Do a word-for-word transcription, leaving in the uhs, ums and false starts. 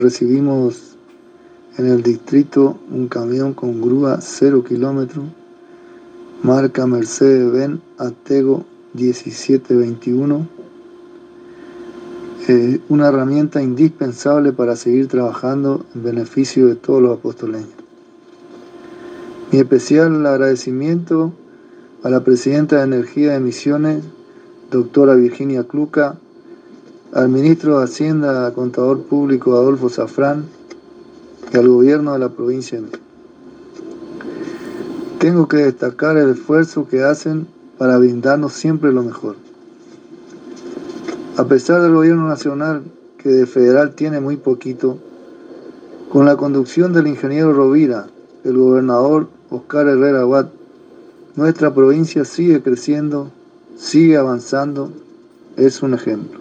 Recibimos en el distrito un camión con grúa cero kilómetros, marca Mercedes-Benz Atego diecisiete veintiuno, eh, una herramienta indispensable para seguir trabajando en beneficio de todos los apostoleños. Mi especial agradecimiento a la Presidenta de Energía de Misiones, doctora Virginia Cluca, al Ministro de Hacienda, Contador Público Adolfo Safrán y al Gobierno de la provincia de Misiones. Tengo que destacar el esfuerzo que hacen para brindarnos siempre lo mejor. A pesar del Gobierno Nacional, que de federal tiene muy poquito, con la conducción del ingeniero Rovira, el gobernador Oscar Herrera Watt, nuestra provincia sigue creciendo, sigue avanzando, es un ejemplo.